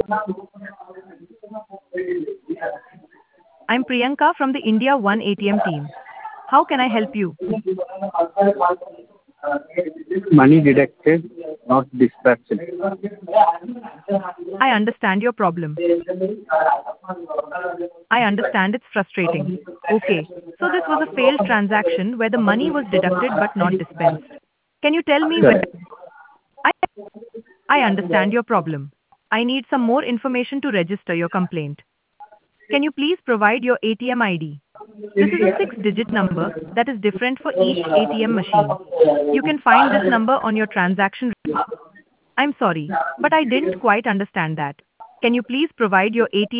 I'm Priyanka from the India One ATM team. How can I help you? Money deducted, not dispatched. I understand your problem. I understand it's frustrating. Okay, so this was a failed transaction where the money was deducted but not dispensed. Can you tell me where? Correct. I, I understand your problem. I need some more information to register your complaint. Can you please provide your ATM ID? This is a six-digit number that is different for each ATM machine. You can find this number on your transaction. I'm sorry, but I didn't quite understand that. Can you please provide your ATM